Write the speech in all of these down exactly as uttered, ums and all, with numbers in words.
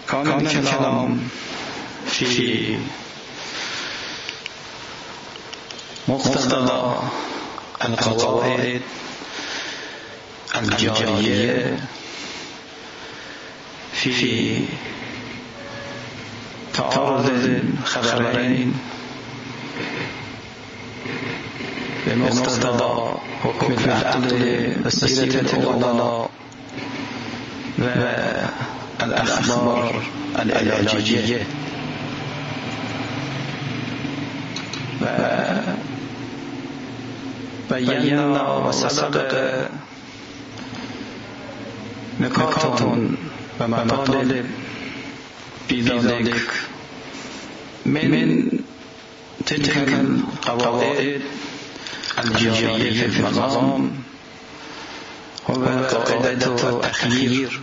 كان الكلام في مقتضى القواعد الجارية في تعارض الخبرين بمقتضى حكم العقل والسيرة الأولى والأخبار العلاجية وبينا وسبق نقاط ومطالب في ذلك من تلك القواعد الجارية في النظام هو قاعدة التخيير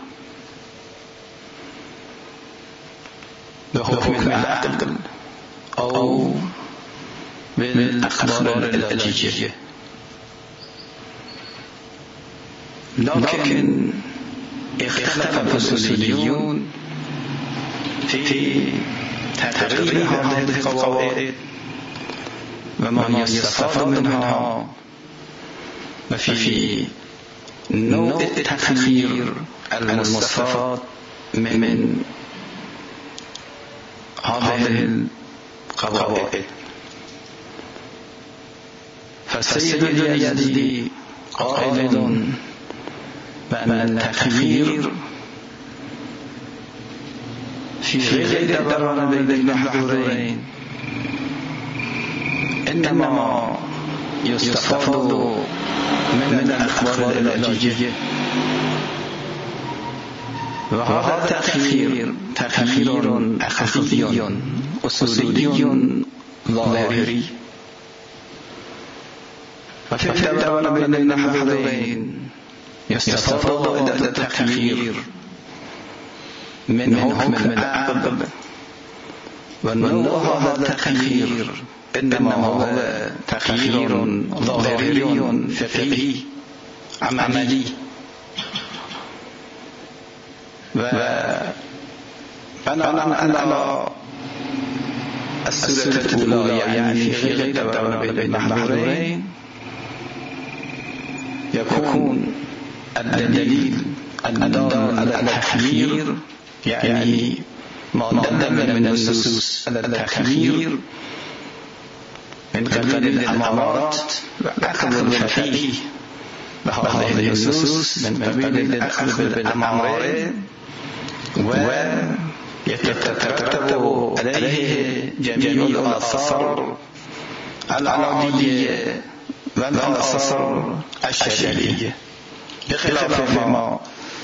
بحكم العقل أو بالأخبار العلاجية، لكن اختلف الأصوليون في تقرير هذه القواعد وما يستفاد منها وفي نوع التخيير المستفاد من هذه القواعد. فالسيد اليزدي قائل بأن التخيير في غير الدوران بين المحظورين إنما يستفاد من الأخبار العلاجية، وهذا التخيير تخيير أخذي أصولي ظاهري. وفي الدوران بين المحظورين يستفاد التخيير من حكم العقل، ونوع هذا التخيير إنما هو تخيير ظاهري فقهي عملي. وبناء على السورة الأولى يعني في غير الدوران بين المحظورين يكون الدليل الدال على التخيير يعني ما دل من النصوص على التخيير من قبل الأمارات وأخذ الفقيه بهذه النصوص من قبل الأخذ بالأمارات، ويترتب عليه جميع الآثار العادية والآثار الشرعية، بخلاف ما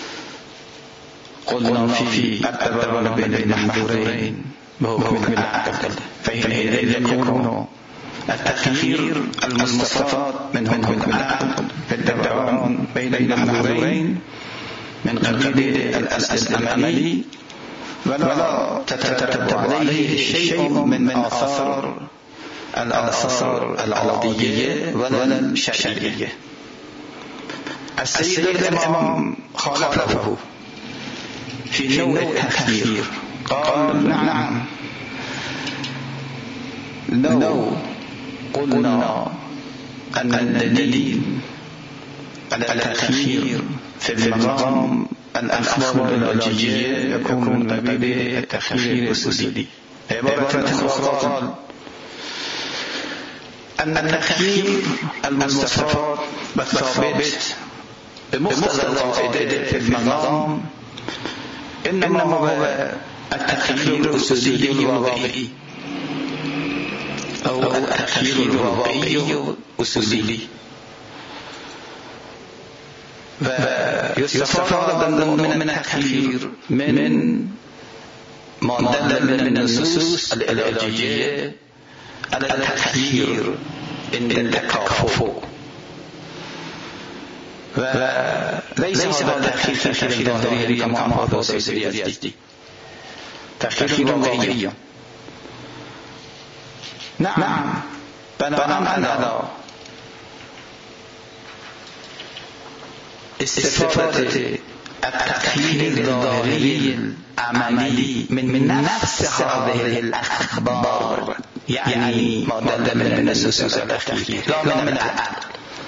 قلنا في الدوران بين المحظورين بحكم العقل، فحينئذ يكون التخيير المستفاد من حكم العقل في الدوران بين المحظورين من قبيل الأصل العملي، ولا تترتب عليه شيء من آثار الآثار العادية ولا الشرعية. السيد الإمام خالفه في نوع التخيير، قال نعم لو قلنا أن الدليل على التخيير في المقام الأخبار العلاجية يكون من قبيل التخيير الأصولي. عبارة أخرى قال أن التخيير المستفاد والثابت بمقتضى القاعدة في المقام إنما هو التخيير الأصولي الواقعي أو التخيير الواقعي الأصولي، ويستفاد من التخيير من ما دل من النصوص العلاجية على التخيير عند التكافؤ، وليس هذا التخيير تخيير ظاهري كما قال السيد اليزدي، تخيير واقعي. نعم بناء على استفادة التخییر الظاهری العملی من من نفس هذه الاخبار، يعني مادة من النصوص التخيير لا من العقل،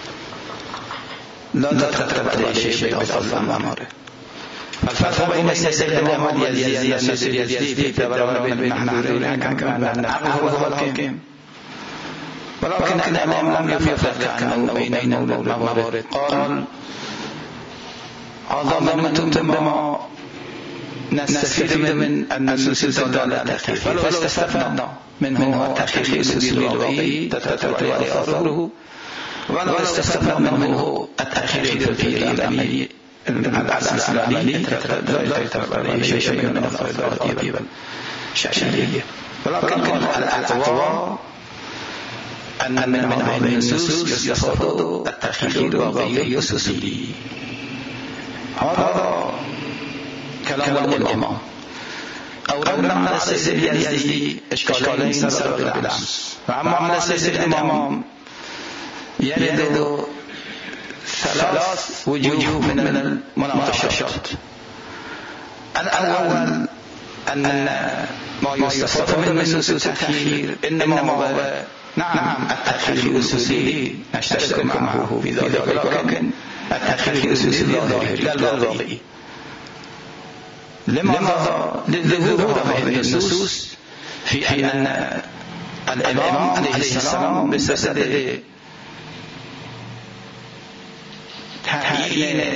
لا تترتب عليه شيء بفضل الأمر. فالفرق بين السيد محمد يزيد الناصر يزيد في تبرع بين المحدودين كما أن العقل هو الحكيم، ولكن الإمام لم يفرق عنه بين الموارد. قال هذا ضمنتم بما نستفيد من النصوص الدالة على التخيير، فلو استفدنا منه التخيير الأصولي الواقعي تترتب عليه آثاره، ولو استفدنا منه التخيير الفقهي العملي الأصل العملي لا يترتب عليه شيء من الأفراد والشرعية. ولكن الأقوى أن من هذه النصوص يستفاد التخيير الواقعي الأصولي. هذا كلام الإمام. أوردنا على السيد اليزدي إشكالين سبق بالأمس، وأما على السيد الإمام يرد ثلاث وجوه من المناقشات. الأول أن ما يستفاد من نصوص التخيير إنما هو نعم التخيير الأصولي نشترك معه في ذلك، ولكن التخيير الأصولي الظاهري لا الواقعي. لماذا؟ لظهور هذه النصوص في أن الإمام عليه السلام بصدد تعيين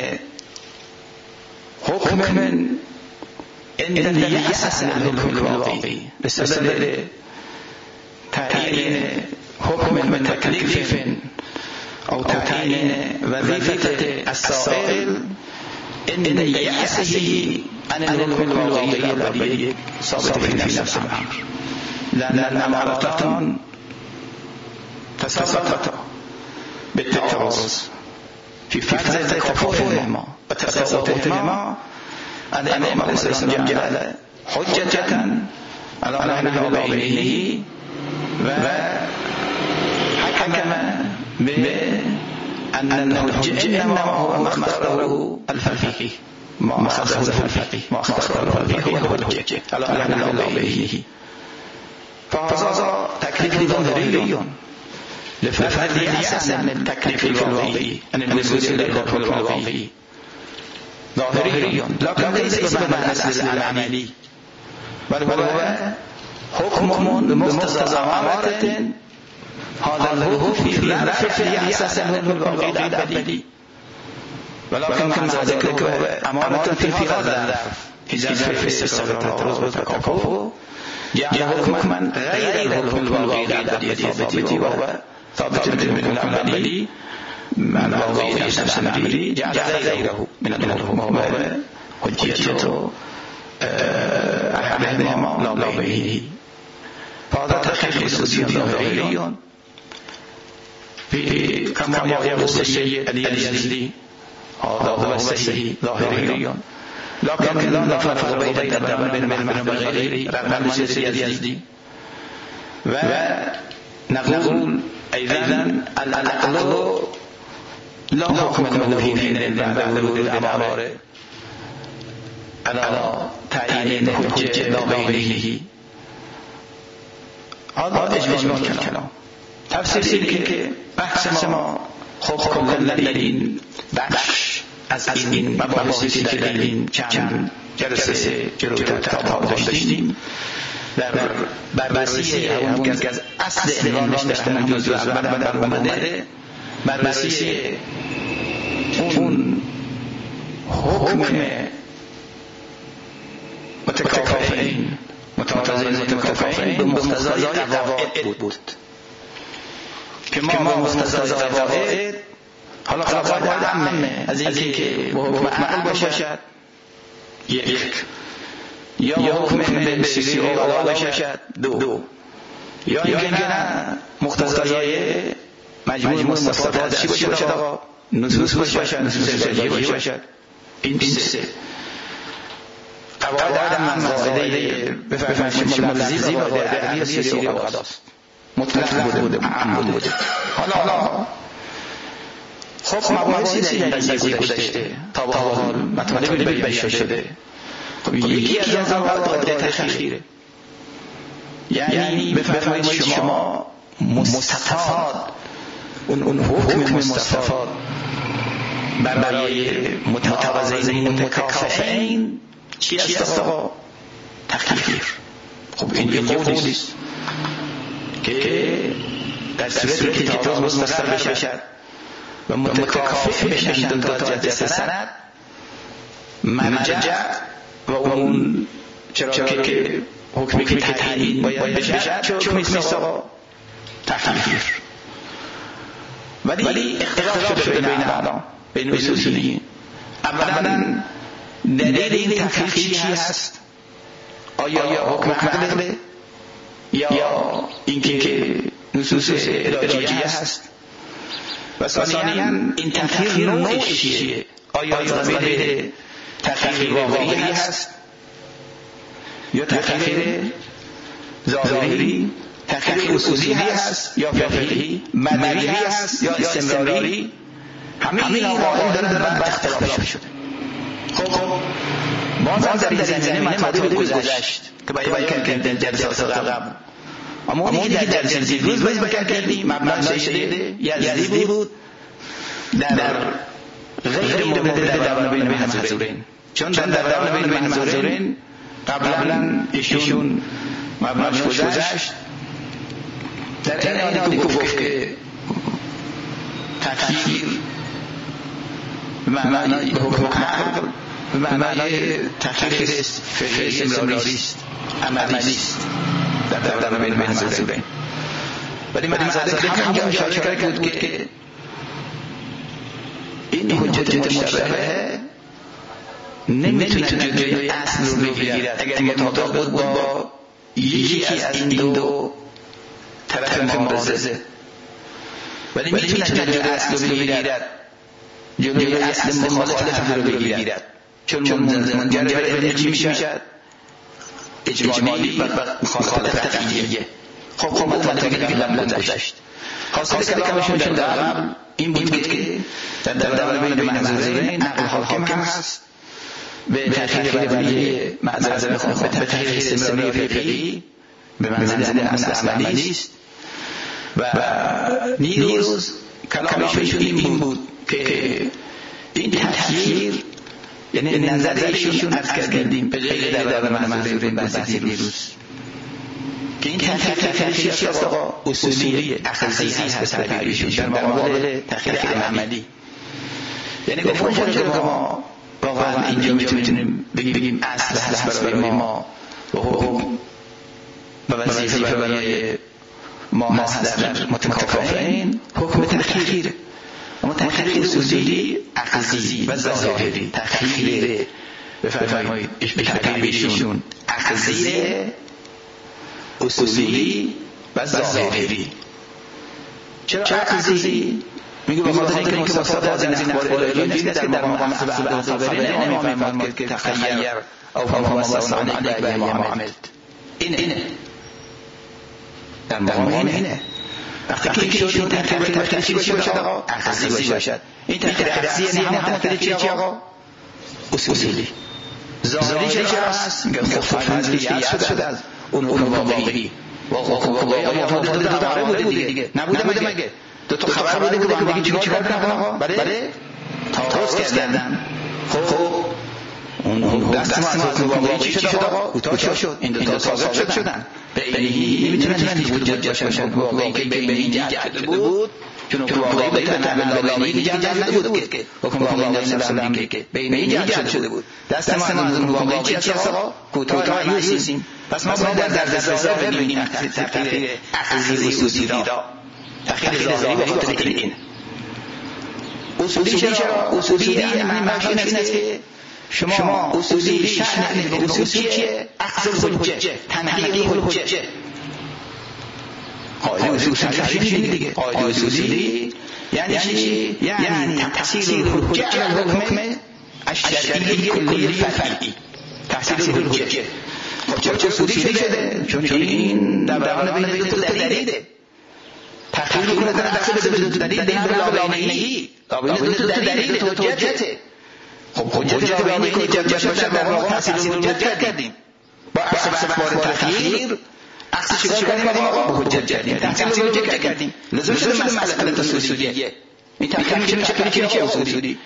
حكم عند اليأس عن الحكم الواقعي، بصدد تعيين حكم من تكليف أو تعيين وظيفة السائل عند يأسه عن الحكم الواقعي الذي صادر في نفس الأمر، لأن الأمارتان تساقطا بالتعارض في فرض تكافؤهما وتساقطهما. الإمام عليه السلام جعل حجة على أهل بعينه وحكم بأن الحجة إنما هو ما اختاره الفقيه، ما اختاره الفقيه ما اختاره الفقيه هو الحجة على أهل بعينه. فهذا تكليف ظاهري لفرض اليأس عن التكليف الواقعي، عن الوصول إلى الحكم الواقعي ظاهري، لكن ليس بمعنى الأصل العملي، بل هو حكم بمقتضى أمارة. هذا الحكم في رفع اليأس عن الحكم الواقعي الأبدي، ولكن مع ذلك هو أمارة في هذا الظرف في ظرف التعارض والتكافؤ، جعل حكما غير الحكم الواقعي الأبدي الثابت، وهو ثابت من العملي مع الواقعي نفس العملي، جعل غيره من الحكم وهو حجيته أحدهما لا بغيره. فهذا تخيير أصولي ظاهري في كما يقول السيد اليزدي، هذا هو السيد ظاهري، لكن لا نفرق بين الدم وغيره رغم السيد اليزدي. ونقول أيضا العقل لا حكم له حينئذ بعد ورود الأمر على تعيين حجة لا بغيره. هذا إجمال الكلام. تفسیر که بحث ما خب کلا در این بخش از این مباحثی که در این چند جلسه جلوتر تا داشتیم در بررسی اون از اصل عنوانش در همین موضوع اول در اومده، بررسی اون حکم متکافئین متوازی متکافئین به مقتضای قواعد بود که ما به مقتضای قواعد، حالا قواعد عامه از اینکه حکم عقل باشد یک، یا حکم به سیری اولا باشد دو، یا اینکه نه مقتضای مجموع مستفاده چی باشد آقا؟ نصوص باشد، نصوص شرعی باشد. این سه قواعد عامه، قاعده بفهمید شما لفظی و قاعده عقلی سیری اولا است، مطلق بوده عام بوده. حالا خب مباحثی در این قضیه گذشته تا به حال مطالب بیان شده. خب یکی از آنها قاعده تخییره، یعنی بفرمایید شما مستفاد اون حکم مستفاد برای متوازین متکافئین چی است آقا؟ تخییر. خب این یه قولی است که در صورتی که کتاب مستقر بشد و متکافئ بشن دو تا جلسه سند، مرجع و اون چرا که حکمی که تعیین باید بشد چه حکمی است آقا؟ تخییر. ولی اختلاف شده بین اعلام بین اصولیین. اولا دلیل این تخییر چی هست؟ آیا حکم عقله یا اینکه نصوص الهیه هست؟ و ثانیاً این تخییر نوعش چیه؟ آیا از قبیل تخییر واقعی هست یا تخییر ظاهری؟ تخییر اصولی هست یا فقهی؟ مدنی هست یا استمراری؟ همه این قائل دارن بعد اختلاف شده. خب باز در این زمینه مطالب گذشت که بیان کردیم در جلسات قبل، اما اونی که در جلسه روز بیان کردیم مبنای شده یزدی بود در غیر مورد دوام بین محظورین، چون در دوام بین محظورین قبلا ایشون مبناش گذشت. در این حالی که گفت که تخییر معنای حکم عقل و معنای تخییر فقهی استمراری است، عملی است در دوام بین محظورین. ولی من از همونجا اشاره کرده بود که این حجت مشتبه نمیتونه جلوی اصل رو بگیرد اگر مطابق بود با یکی از این دو طرف معارضه، ولی میتونه جلوی اصل رو بگیرد، جلوی اصل مخالف رو بگیرد، چون منجر به چی میشد؟ اجمالی و مخالفت عقلیه. خب خب مطالبی که قبلا گذشت حاصل کلامشون در قبل این بود که در دوام بین محظورین عقل حاکم هست به تخییر ولی معذرت خود به تخییر استمراری فقهی به منزله اصل عملی است. و نیروز کلامشون این بود که این تخییر یعنی نظرشون از کردیم به غیر در دوام محظورین بحثی نیروز که این تخییر است آقا اصولی اخذی هست به تعبیرشون در مقابل تخییر عملی. یعنی گفتن که ما واقعا اینجا میتونیم بگیم اصل هست برای ما و حکم و وظیفه برای ما هست در متکافئین حکم تخییر، اما تخییر اصولی اخذی و ظاهری. تخییر بفرمایید به تعبیرشون اخذی اصولی و ظاهری. چرا اخذی؟ میگه به خاطر اینکه مستفاد از این اخبار الهی نیست که در مقام اخذ خبرین نمیفهمد که تخیر او فما وصل علیک به ما عملت. اینه اینه در مقام اینه. وقتی که شد این تخیر تخیر چی باشد آقا؟ اخذی باشد. این تخیر اخذی یعنی همون تخیر چی آقا؟ اصولی. ظاهری چه هست؟ میگه خب فرضی یاد شده از اون واقعی. واقعی مفهوم دو دوباره بوده دیگه. نبوده مگه؟ دو تا خبر بوده که با هم دیگه چیکار کردن آقا؟ بله تاوز کردن. خب اون دست ما از واقعی چی شد آقا؟ کوتاه شد. این دو تا ثابت شدن. بینی نمیتونن هیچ وجود باشن واقعی که بین این جهت بود، چون واقعی به تنها واقعی جهت بود که حکم واقعی نفسم که بین این جهت شده بود. دست ما از اون واقعی چی هست آقا؟ کوتاه نیستیم. پس ما باید در دست ظاهر ببینیم تخییر اخذی اصولی را. تخییر ظاهری به خاطر این اصولی چرا؟ اصولی یعنی معنیش این است که شما اصولی شأن اصول چیه؟ اخذ الحجه، تنقیح الحجه. قاعده اصول تعریفش دیگه. قاعده اصولی یعنی چی؟ یعنی تحصیل الحجه علی الحکم الشرعی کلی فرعی. تحصیل الحجه. خب چرا اصولی شده؟ چون این در بیان بین دو دلیله. تحقیر میکنه در دست به دو دلیل در لاوینی لاوینی دو تا دلیل دو تا حجته. خب حجت لاوینی که حجت باشه در واقع تحصیل حجت کردیم با اصل اخبار تحقیر اصل چیکار کردیم آقا حجت کردیم تحصیل حجت کردیم لازم شده مسئله اصولیه این تحقیر میشه میشه که چه اصولی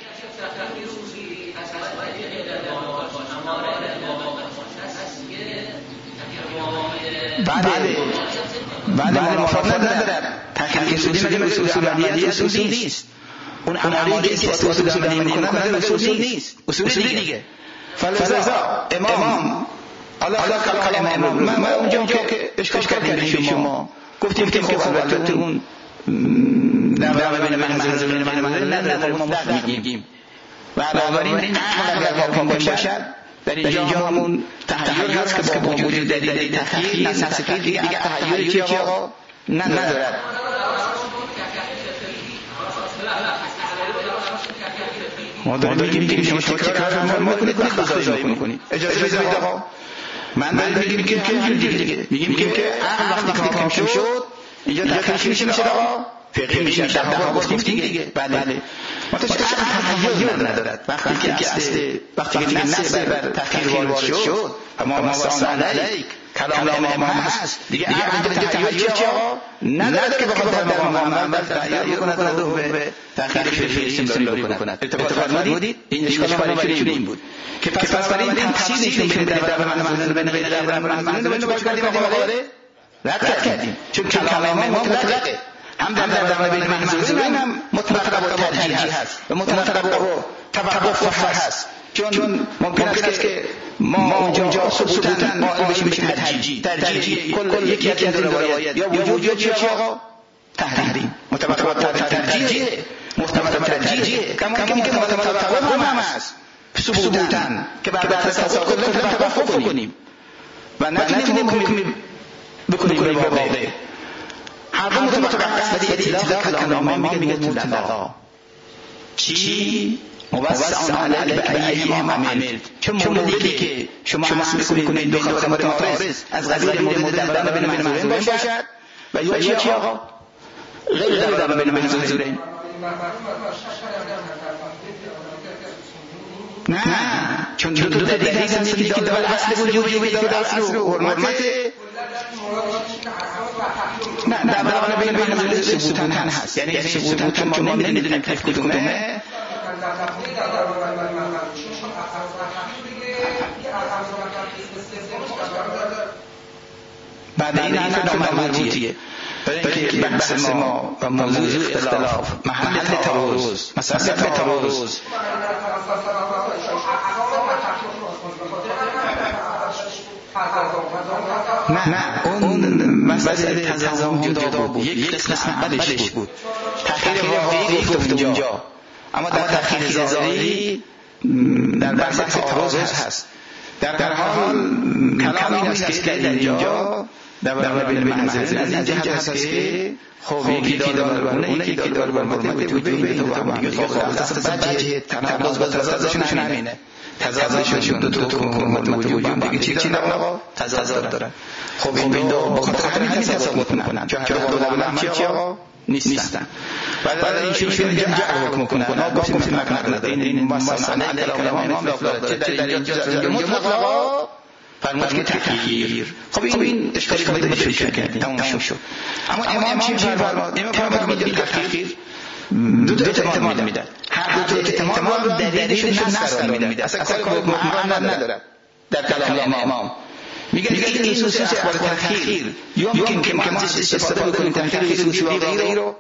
بله بله موافقت ندارم تحقیر اصولی مگه اصول عملی اصول نیست اون عملی که اصول عملی میکنه اصول نیست اصول دیگه فلذا امام الله کلام امام ما اونجا که اشکال کردیم شما گفتیم که خب البته اون در بین من منظور من منظور نداره ما مطلق میگیم و بنابراین این اگر واقع باشد در اینجا همون تحیر هست که با وجود دلیل تحقیر نسخی دیگه تحیری که آقا ندارد. ما داریم میگیم شما تکرار فرمان میکنید بخشایی میکنید اجازه بدید آقا من داریم میگیم که دیگه میگیم که وقتی که حاکم شد اینجا تحقیر میشه میشه آقا فقهی میشه در واقع گفتیم دیگه بله متأسفانه تحیر ندارد وقتی که اصل وقتی که نص بر تحقیر وارد شد اما مثلا علیک کلام امام هست دیگه عقل تحیر چه آقا ندارد که بخواد در مقام اول تحیر بکند و به تحقیر فقهی استدلال بکند. اتفاق فرمودید این اشکال ما این بود که پس بنابراین این تفصیلی که در در منظور بین غیر در منظور بین باش کردیم آقا رد کردیم چون کلام امام مطلقه هم در در بین منظورین هم مطلق و ترجیح هست و مطلق و توقف هست چون ممکن است که ما اونجا ثبوتاً قائل بشیم به ترجیح ترجیح کل یکی از این روایت یا وجود چه آقا تحریم مطابق ترجیح مطابق ترجیح کما که مطابق توقف هم هست ثبوتاً که بعد از توقف کلا توقف کنیم و نتونیم حکم بکنیم به واقع هر دو مطابق است ولی اطلاق کلام امام میگه مطلقا چی موسع علیک بأیهم عملت چون موردی که شما حس میکنید دو خبر متعارض از قبیل مورد در بین منظورین باشد و یا چی آقا غیر در بین منظورین نه چون دو تا دلیل هست که داره اصل وجود و داره اصل حرمت نه در برابر بین بین منظورین ثبوتاً هست یعنی ثبوتاً که ما نمیدونیم کیف کدومه بعد این حرف نامربوطیه برای اینکه بحث ما و موضوع اختلاف محل تعارض مسئله تعارض نه اون مسئله تضاد جدا بود یک قسم اولش بود تحقیر واقعی گفت اونجا اما در تحقیر ظاهری در بحث تعارض هست در حال کلام این است که در اینجا در بین منظرین از این جهت هست که خب یکی داره بر اون یکی داره بر حرمت وجود بین دو هم دیگه خب اساس بجه تناقض با تضادشون همینه تضادشون دو تا حرمت وجود هم دیگه چی چی آقا تضاد داره خب این دو با خاطر همین تصادف میکنن چون هر دو دولت چی آقا نیستن بعد این چیزی که جمع حکم کنن ما گفتیم مقنع نداره این مسئله کلام امام اطلاق داره چه در اینجا مطلقا فرمود که تحقیر خب این اشکالی که باید فکر کردیم تمام شد اما امام چی فرمود امام فرمود که تحقیر دو تا احتمال میداد هر دو تا احتمال دلیلش نص میداد اصلا کاری به حکم نداره در کلام امام میگه این خصوصی اخبار تحقیر یمکن که ما ازش استفاده بکنیم تحقیر خصوصی واقعی رو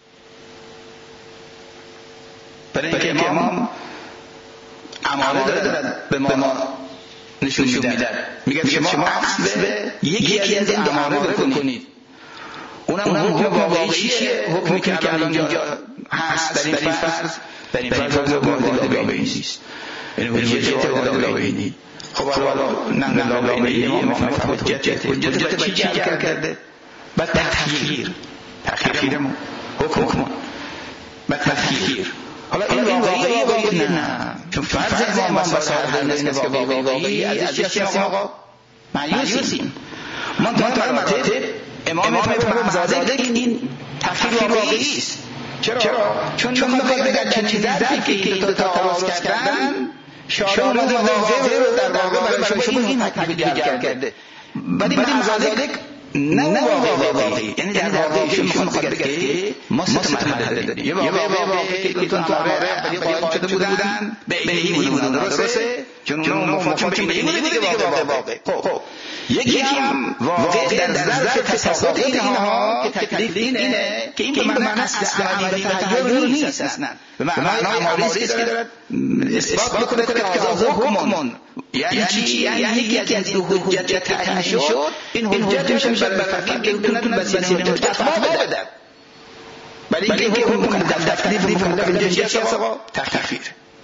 برای اینکه امام اماره داره به ما نشون میدن میگه شما اصل یکی از این اماره بکنید اونم حکم واقعیه حکمی که الان اینجا هست در این فرض در این فرض حکم واقعی نیست یعنی حجت واقعی خب حالا نه واقعی امام فرمود حجت حجت چی کرده بعد تحقیر تحقیر حکم بعد تحقیر حالا این واقعی واقعی نه چون فرض امام مسائل هست که واقعی از چی هستیم آقا مایوسیم من تا مراتب امام فرمانزاده این تفسیر واقعی است. چرا؟ چون میخواد بگن چنین ظرفی که دو تا تعارض کردن شارع اومده واضح رو در واقع برای شما این تکلیف کرده. ولی مزادک نه واقع واقعی، یعنی در واقع ایشون میخواد بگه که ما سه مرحله داریم. یه واقع واقعی که دو تا اماره اولی قائل شده بودن به اینی بودن، درسته؟ چون اون مفهوم به اینی بوده دیگه واقع واقع. خب یکی هم واقع در ظرف تساقط اینها که تکلیف اینه که این به معنی اصل عملی و تغییر نیست اصلا، به معنای اماری است که دارد اثبات میکنه که هذا حکم، یعنی چی؟ یعنی یکی از این حجت تعیین شد، این حجت میشه بر فقیه که بتونه بسیار حجت فتوا بده. ولی اینکه حکم در تکلیف مکلف اینجا چی است آقا؟ تکفیر.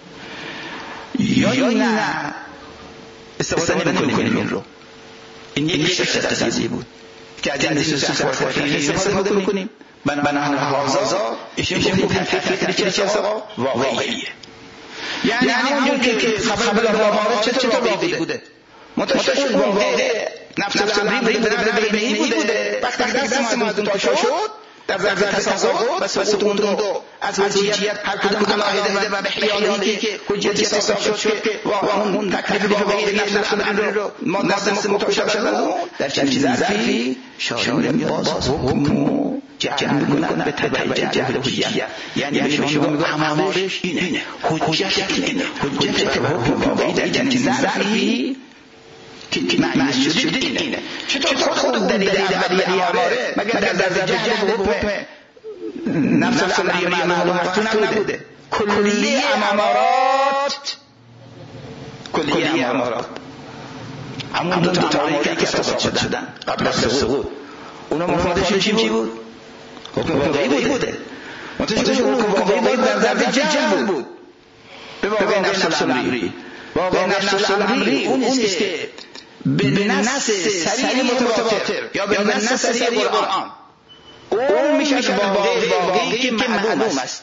یا نه استفاده نمی‌کنیم این رو. این یک شکل تفسیری بود که از این نصوص اخباری استفاده می‌کنیم. بنابراین هذا ایشون تکفیر چی است آقا؟ واقعیه. یعنی همون که خبر به اماره چطور واقعی بوده؟ متأسفانه واقع نفس الامری به این بوده. وقتی دست ما از اون تا شد در ظرف تساقط و سقوط اون دو از حجیت هر کدوم عقاید و به خیالی که حجیت ثابت شد که اون تکلیف واقعی نفس الامر رو ما دست متوجه شدن در چنین ظرفی شارع باز حکم جمع می‌کنند به تبع جهل حجیت. یعنی به شما میگه امارش اینه، حجت اینه، حجت حکم واقعی در چنین ظرفی که معنی شده اینه. چطور خود دلیل اولی اماره مگر در ظرف جهل حکم نفس الامری معلوم هستون نبوده؟ کلیه امارات کلیه امارات همون دو تا اماری که ثابت شدن قبل از سقوط اونا مفادش چی بود؟ حکم واقعی بوده. متوجه حکم واقعی بود در ظرف جهل بود. به واقع نفس الامری واقع نفس الامری اون نیست که به نص صریح متواتر یا به نص صریح قرآن اون میشه واقع واقعی که معلوم است.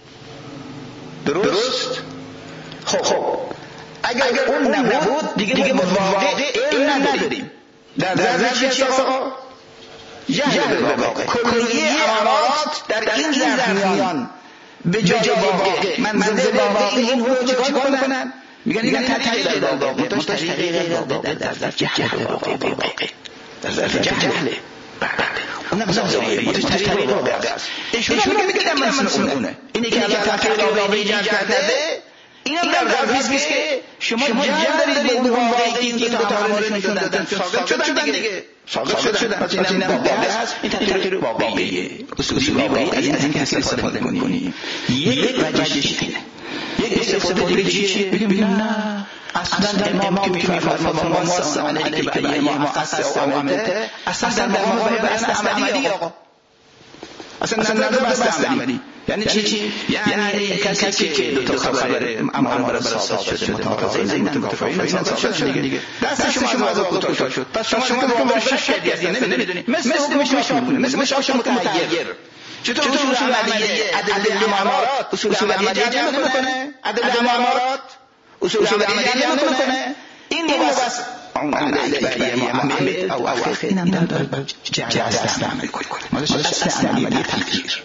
درست؟ خب اگر اون نبود دیگه واقع علم نداریم. در ظرف چی است آقا؟ جهل واقع. کلیه امارات در این ظرف میان به جای واقع منزل واقعی این حکم چیکار میکنن؟ میگن این تحقیق در واقع تحقیق واقع در ظرف جهل واقع در ظرف جهله. اونم ظاهری متحقیق واقع است. ایشون میگه که من مسئول اونه. اینی که اگه تحقیق واقعی ایجاد کرده اینم در ظرفی است که شما جهل دارید به اون واقعی که دو تا اماره نشون دادن ثابت شدن دیگه. ثابت شدن. پس اینم واقع است. این تحقیق واقعیه. اصولی واقعی از این که استفاده می‌کنی. یک وجهش اینه. یک استفاده دیگه چیه؟ بگیم نه اصلا امام که میفرماید ما موصل علیک به ایام مؤسس او عملته اصلا در ما بیان اصل عملی آقا اصلا نداره بس عملی. یعنی چی؟ یعنی کسی که دو تا خبر امام برای ثابت شده متعارض این متفاوتین ثابت شده دیگه دست شما از واقع شد. پس شما شما که واقعا شدید یعنی نمیدونید مثل حکمش میشونه مثل شاش متغیر. چطور اصول عملیه ادله امارات اصول عملیه جمع نمی‌کنه؟ ادله امارات اصول عملیه جمع نمی‌کنه؟ این بس اون عملیه محمد او اخر اینم در جهل اصل عمل کنه. ماذا اصل عملیه تفسیر.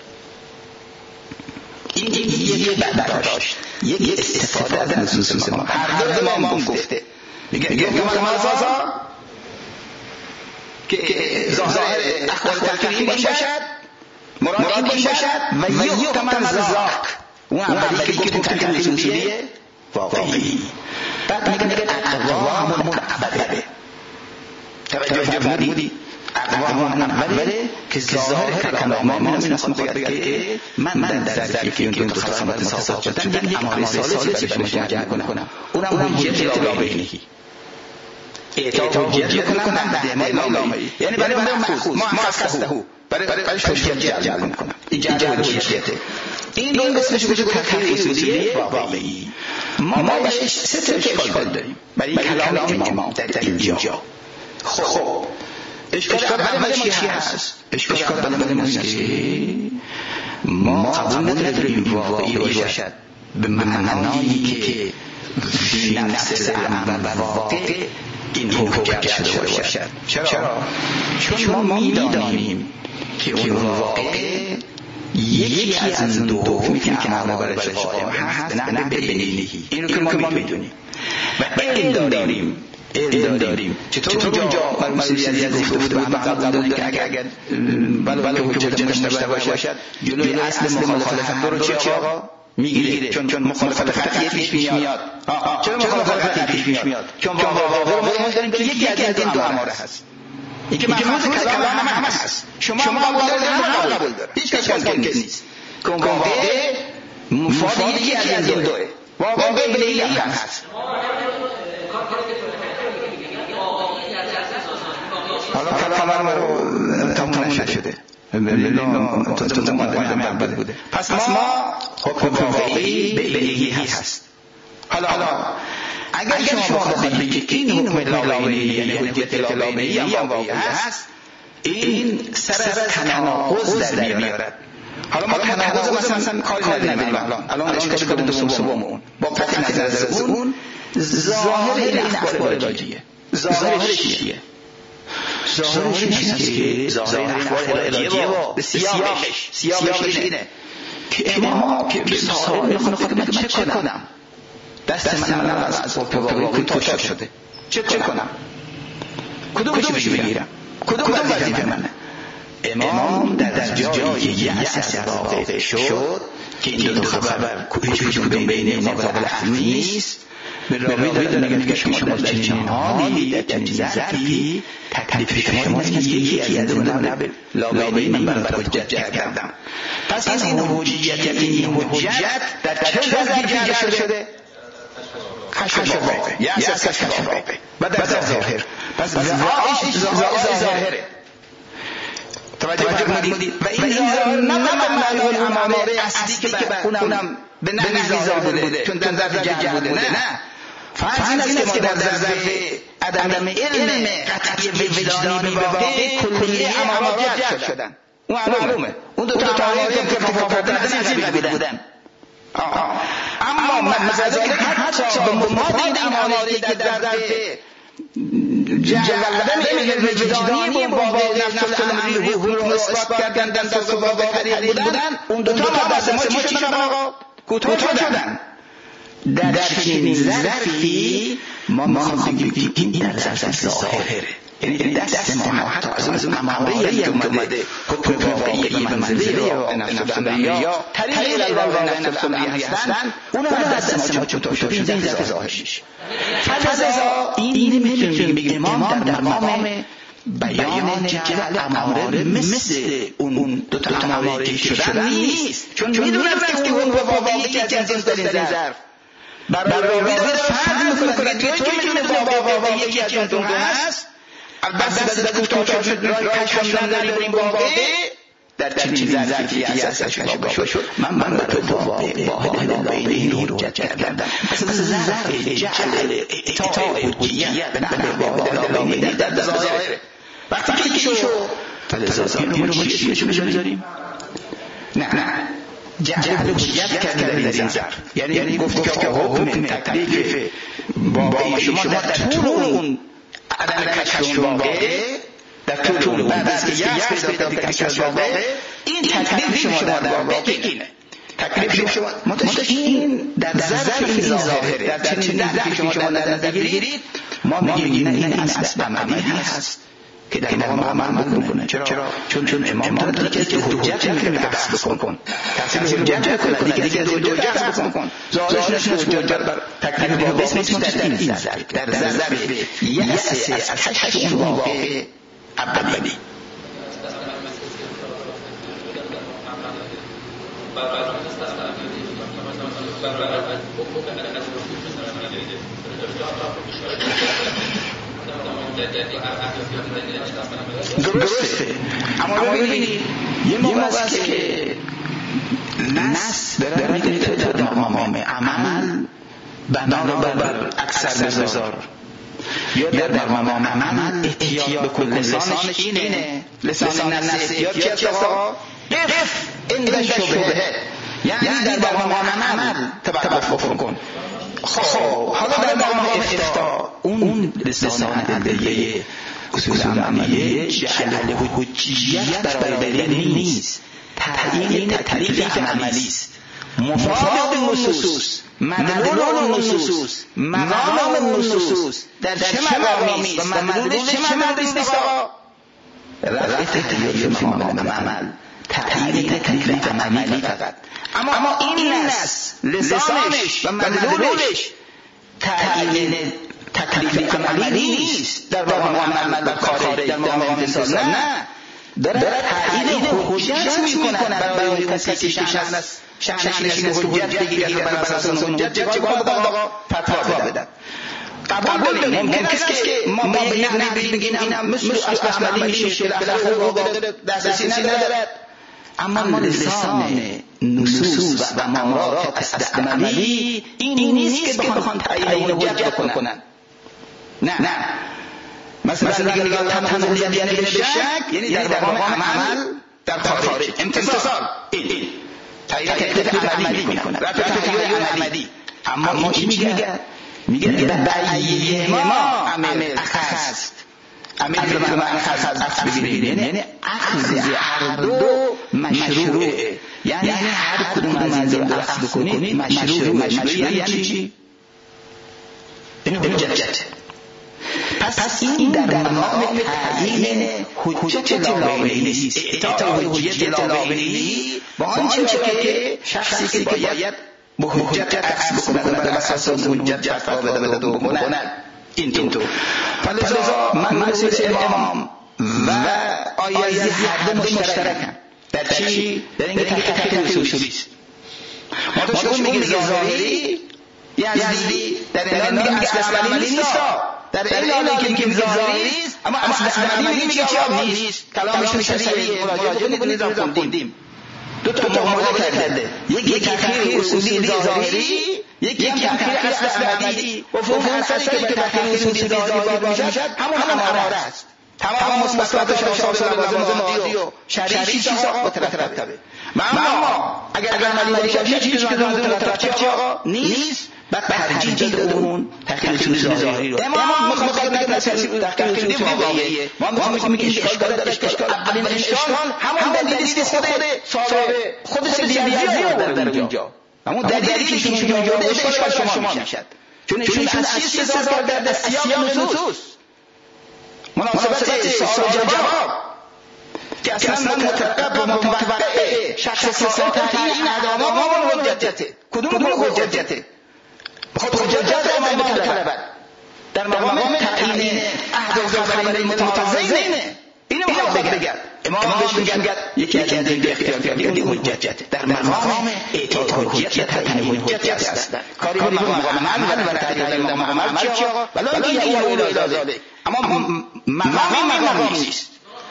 این یک برداشت یک استفاده از نصوص ما هر دو امام گفته میگه میگه مازا که ظاهر احوال تکریم باشد مراد این باشد و یحتمل ذاک اون اولی که گفتیم تکریم اصولیه واقعی. بعد میگه میگه اقوا همون اوله توجه فرمودی اقوا همون اوله که ظاهر کلام امام نمی‌خواد بگه که من در ظرفی که اون دو تا خبر ثابت شدن یک امر ثالثی بهش مراجعه کنم اونم حجت لابینهی اعطا حجت کنم بعد لابینهی یعنی برای من مأخوذ ما خصته برای برای حجت جعل کنم ایجاد حجت این رو اسمش بشه تکفیر اصولیه واقعی. ما بهش سه تا اشکال داریم برای کلام امام در اینجا. خب اشکال اول چی هست؟ اشکال اول ما اینه که ما قبول نداریم واقعی باشد به معنایی که فی نفس الامر و واقع این حجت شده باشد. چرا؟ چون ما می‌دانیم که اون واقع یکی از اون دو حکمی که عمل برای قائم هست به نحو بینی، اینو که ما می‌دونیم و علم داریم علم داریم چطور اونجا مرموزی از گفته بود و همه قبول داریم که اگر بلکه حجت مشتبه باشد جلوی اصل مخالفت رو چه آقا میگیره، چون چون مخالفت قطعی پیش میاد. چرا مخالفت قطعی پیش میاد؟ چون واقعا ما داریم که یکی از این دو اماره هست، یکی محفوظ کلام همه هست. شما قبول دارید هم قبول داره، هیچ کس ممکن نیست که واقع مفاد یکی از این دوه واقع بینی هم هست. حالا کلام رو تموم نشده پس ما حکم واقعی بینی هست. حالا اگر شما بخواهید بگید که این حکم لاوینی یعنی حجت لاوینی هم واقعی هست، این سر از تناقض در میارد. حالا ما تناقض مثلا کاری نداریم الان الان اشکال دوم سوم با قطع نظر از اون ظاهر این اخبار الهیه. ظاهرش چیه؟ ظاهرش اینه که ظاهر اخبار الهیه و سیاقش سیاقش اینه که امام که سائل میخواد که من چه کنم؟ دست من از حکم واقعی کوتاه شده، چه کنم؟ کدومش بگیرم؟ کدوم وظیفه منه؟ امام در جایی که یأس از واقع شد که این دو خبر هیچ کدوم بین ما قابل فهم نیست، به راوی دارن که شما در چنین حالی در چنین ظرفی تکلیف شما است که یکی از اون لاوینی من برای حجت کردم. پس این حجت این حجت در چه ظرفی جعل شده؟ کشف واقع، یأس از کشف واقع و در ظاهر. پس ظاهر ظاهره توجه فرمودید و این ظاهر نه معنای اماره اصلی که اونم به نحوی ظاهر بوده چون در ظرف جعل بوده، نه فرض این است که ما در ظرف عدم علم قطعی وجدانی به واقع کلیه امارات جعل شدن. اون معلومه اون دو تا اماره که مفاوضه از این قبیل بودن. اما مثلا حتی به مفاد این اماره که در ظرف جعل عدم وجدانی با واقع نفس الامری حکم رو اثبات کردن در دست واقع قریب بودن، اون دو تا دست ما چی شدن آقا؟ کوتاه شدن. در چنین ظرفی ما میخوام بگیم این در ظرف ظاهره، یعنی دست ما حتی از اون اماره‌ای که اومده حکم واقعی به منزله نفس الامری یا طریق الواقع نفس الامری هستن، اونو دست ما چطور شد این ظرف ظاهرش. فلذا این نمیتونیم بگیم امام در مقام بیان جعل اماره مثل اون دو تا اماره که شدن نیست، چون میدونم که اون واقعی که از این ظرف برای راوی داره فرض میکنه که توی که مثل واقعی یکی از اون دو هست، البته در کوتاه شد رای کشف نداریم واقع در چنین ظرفی اساسش واقع شد. من من به تو واقع واحد لاوینی رو حجت کردم. پس ظرف جعل اعطاء حجیت به نحو واحد لاوینی در ظاهره. وقتی که شو فلذا این رو ما چیزش بذاریم؟ نه نه جعل حجیت کردن در این ظرف، یعنی گفت که حکم تکلیف واقعی شما در طول اون عدم کشف واقع در طول بعد از که یأس پیدا کرد کشف واقع این تکلیف شما در واقع اینه. تکلیف شما متوجه این در ظرف این ظاهره، در چنین ظرفی شما در نظر بگیرید ما میگیم این اصل عملی هست که در مقام عمل بکنه. چرا؟ چون چون امام داره دیگه که حجت نمیتونه بحث بکن، تفسیر حجت بکنه دیگه حجت بکن، ظاهرش نشه حجت بر تکلیف واقع اسمش در این ظرف، در ظرف یأس از کشف اون واقع اولی. درسته، اما ببینید یه موقع است که نص داره میگه تو در مقام عمل بنا بر اکثر بذار یا در مقام عمل احتیاط بکن. لسانش اینه، لسان نص احتیاط چی هست آقا؟ قف این شبهه، یعنی در مقام عمل توقف بکن. خب حالا در مقام افتاء اون لسان ادله اصول عملیه جعل حجیت برای دلیل نیست، تعیین تکلیف عملی است. مفاد النصوص، مدلول النصوص، مقام النصوص در چه مقامی است و مدلول چه مدلولی است؟ رفع تحییل مقام عمل، تعیین تکلیف عملی فقط. اما این نص لسانش و مدلولش تعیین تکلیف عملی نیست در مقام عمل و خارج، در مقام امتثال نه، داره تعیین حجت می‌کند برای کسی که شأنش نیست که حجت بگیرد بر اساس حجت چه کنه آقا فتوا بدن. قبول داریم، ممکن است که ما به نحوی بگیم اینم مثل اصل عملی میشه، بالاخره واقع دسترسی ندارد. اما لسان نصوص و امارات اصل عملی این نیست که بخوان تعیین حجت بکنن. نه نه مثلا دیگه میگن تنظیم یعنی به شک، یعنی در مقام عمل در خارج امتثال این تعیین تکلیف عملی میکنن، رفع تحییل عملی. اما این چی میگه؟ میگه بعیه ما عمل اخذ عمل به معنی اخذ ببینید، یعنی اخذ هر دو مشروعه، یعنی هر کدوم از این دو اخذ بکنید مشروع. مشروع یعنی چی؟ این حجت. پس این در مقام تعیین حجت لاویلی است، اعطاء حجت لاویلی با آنچه که شخصی که باید با حجت اخذ بکند و بر اساس حجت فتوا بده و بکند این تو. فلذا منظور امام و آیازی هر دو مشترکن در چی؟ در اینکه تحقیق اصولی است. ماداشون میگه ظاهری یزدی در این میگه اصل عملی نیست، در این حالی که میگه ظاهری است اما اصل عملی میگه چرا نیست. کلامشون سریعه، مراجعه کنید نظام خوندیم. دو تا مقابله کرده، یکی تحقیق اصولی ظاهری، یکی تحقیق اصل عملی. و فهم اصلی که به تحقیق اصولی ظاهری میشد همون اماره است. تمام مثبتات شامل لوازم عادی و شرعی چیزا مترتبه. اما اگر عملی باشه چیزی که مترتب چه آقا نیست، بعد ترجیح داده اون تحقیق اصولی ظاهری رو. امام میخواد بگه تحقیق اصولی واقعیه. ما میگیم که اشکال داره، اشکال اولین اشکال همون دلیلی است که خود صاحب خود سلیزی آورده اینجا. همون دلیلی که ایشون اینجا آورده اشکال شما میشد. چون ایشون اصلی سزا در دستیاب نصوص مناسبت سوال جواب که اصلا مترتب و متوقع شخص تعیین اعدام و حجته. کدوم حجته؟ خود حجت امام طلبت در مقام تعیین اهداف خبر متمتازینه. اینو میخواد بگه امام بهش میگن یکی از دیگه اختیار کردی حجت در مقام اعطاء حجت یا تعیین حجت است. کاری به مقام عمل و تعیین مقام عمل چی آقا؟ ولی دیگه اون اجازه اما مقام مقام نیست.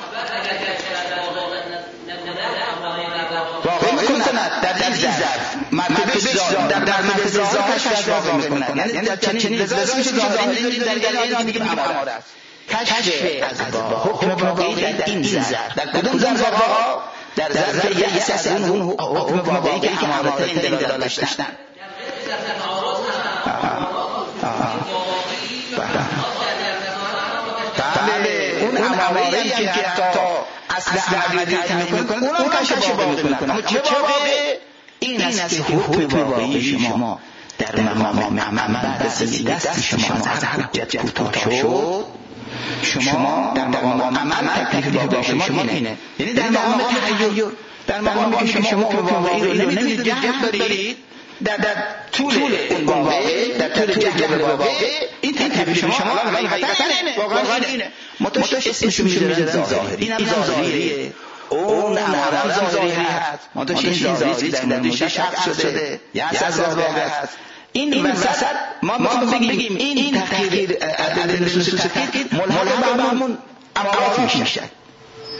واقع میکنند در این ظرف مرتبه در در مرتبه ظاهر کشف واقع میکنند، یعنی در چنین لذاتی که ظاهری دارید در دلیل دیگه اماره است. کشف از حکم واقعی در این ظرف، در کدوم ظرف آقا؟ در ظرف یأس از اون حکم واقعی که امارتین دلالت داشتن. بله اون اماره‌ای که حتی اصل عملی تعیین میکنه اون کشف واقع میکنه. اما چه واقعه؟ این است که حکم واقعی شما در مقام عمل بعد از دست شما از حجت کوتاه شد، شما در مقام عمل تکلیف واقعی شما اینه، یعنی در مقام تحیر، در مقام که شما حکم واقعی رو نمیدونید جهت دارید در طول اون واقعه، در طول جهت واقعه این تکلیف شما الان حقیقتا اینه، واقعا اینه. متوش اسمشو میذارن ظاهری، اینم ظاهریه، اون امارم ظاهری هست. متوش این ظاهری در موردش شک شده یا از واقع هست. این وسط ما میخوام بگیم این تحقیق عدد نصوص تحقیق ملحق به همون امارات میشه. ما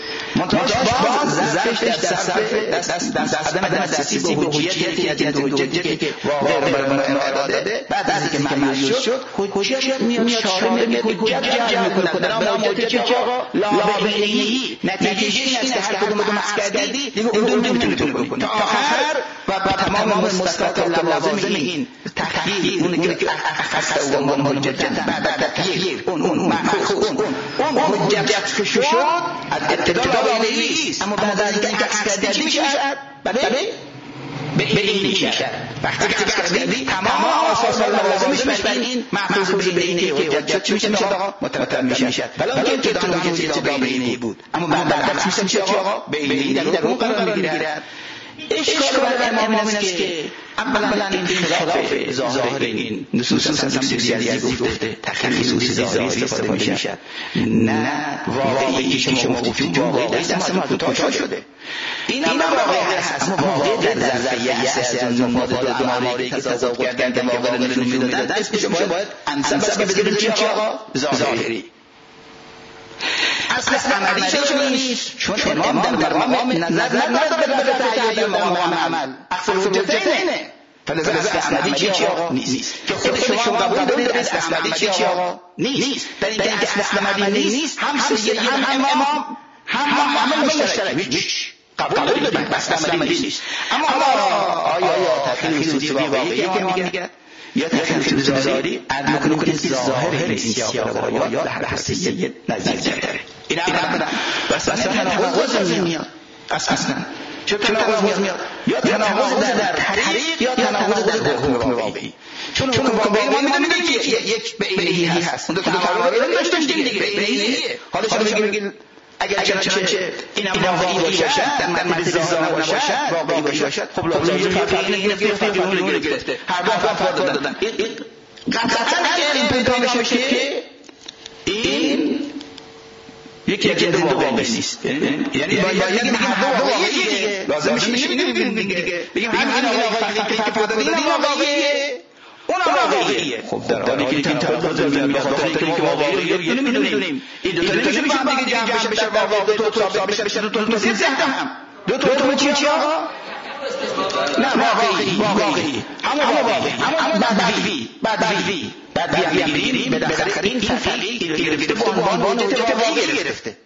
منتهاش باز ظرفش در صرف دست دست عدم دسترسی به حجیت که از این حجیتی که واقع برای ارائه داده بعد از اینکه معیوز شد حجیت میاد شارع میگه حجت جمع میکنه در حجت که آقا لابعینی نتیجهش این است که هر کدوم کدوم عکس کردی دیگه اون نمیتونه بکنی تا آخر و با تمام مستقل لوازم این تخییر اون که اخذ به عنوان حجت بعد تغییر اون اون مأخوذ اون اون حجت که شد از ابتدا لابعینی است اما بعد از اینکه عکس کردی چی میشه؟ بله به این میشه وقتی که عکس کردی تمام اساس لوازمش بر این مأخوذ به اینه حجت چی میشه آقا مترتب میشه ولی اینکه تو حجت لابعینی بود اما بعد از میشه چی آقا به اینی در اون قرار میگیرد. اشکال برای امام این است که اولا این خلاف ظاهر این نصوص سوسیالیستی گفته تخصصی ظاهری استفاده میشه نه واقعی که شما گفتید واقعی دست ما کوتاه شده این هم واقعی هست اما واقعی در ظرفیت است از اون مفاد دو ماری که تضاد کردن که واقعا نشون میدادن دست شما باید انسب بذارید چی آقا ظاهری اصل عملی چون نیست چون امام در مقام نظر نداره به تحیید در مقام عمل اصل حجتینه فلذا اصل عملی چی آقا نیست که خود شما قبول دارید اصل عملی چی آقا نیست در اینکه اصل عملی نیست هم سید هم امام هم عمل مشترک قبول دارید اصل عملی نیست اما آیا تخیل سودی واقعی که امام میگه یا تخیل ظاهری عدل کنید که ظاهر این سیاق روایات در سید نظیر داره این هم بس اصلا تناقض میاد اصلا چون تناقض میاد یا تناقض در طریق یا تناقض در حکم واقعی چون حکم واقعی ما میدونیم که یک به اینی هست اون دو تا واقعی رو داشتیم دیگه به اینیه حالا شما میگید اگر چنانچه این واقعی باشد در معنی ظاهر نباشد واقعی باشد خب لازم یه فرقی گرفته فرقی گرفته هر دو فرق دادن قطعا این پیدا میشه که این یکی از دو واقعی نیست یعنی باید بگیم هر دو واقعیه دیگه لازم میشه اینو ببینیم دیگه بگیم همین واقعی که فرق دادن این واقعیه اون واقعیه خب در حالی که این تناقض لازم به خاطر اینکه ما واقعی رو نمیدونیم این دو تا نمیشه با هم دیگه جمع بشه واقعی دو تا ثابت بشه دو تا زیر هم دو تا چی چی آقا نه واقعی واقعی همون واقعی همون بدوی بدوی بدوی میگیریم به داخل این فقیه گرفته به عنوان واقعی گرفته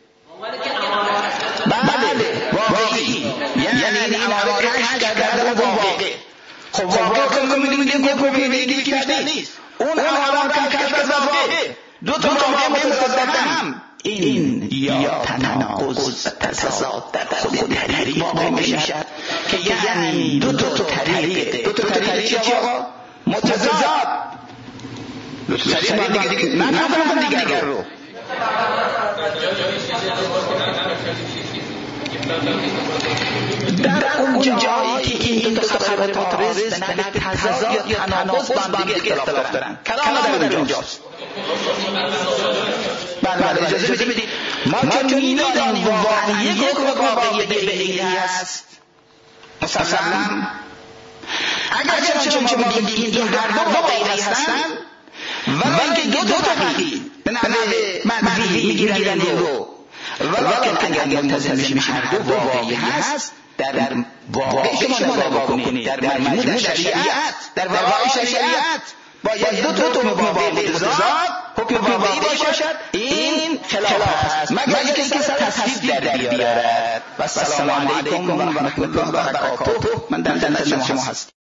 بله واقعی یعنی این امر کشف کرده به واقع خب واقع که میدونیم که واقعی که نیست اون امر کشف کرده واقع دو تا واقع متضاد هم این یا تناقض تضاد در خود طریق واقع میشه که یعنی دو تا طریق دو تا طریق چی آقا متضاد دو تا طریق دیگه دیگه من نفهمم دیگر رو در اون جایی که این دو تا خبر معترض به نحو تضاد یا تناقض با هم دیگه اختلاف دارن کلام در اونجاست بله اجازه بدید ما که میدانیم واقعی یک حکم واقعی به اینی هست مسلم اگر چنانچه ما بگیم این هر دو واقعی هستن ولی که دو تا فقیه به نحو مدوی میگیرن این رو ولیکن اگر ملتزم میشه هر دو واقعی هست در واقع شما نگاه بکنید در مجموع شریعت در واقع شریعت باید دو تا حکم واقعی متضاد حکم واقعی باشد این خلاف است مگر اینکه تصحیح در بیارد و السلام علیکم و رحمت الله و برکاته من در خدمت شما هستم.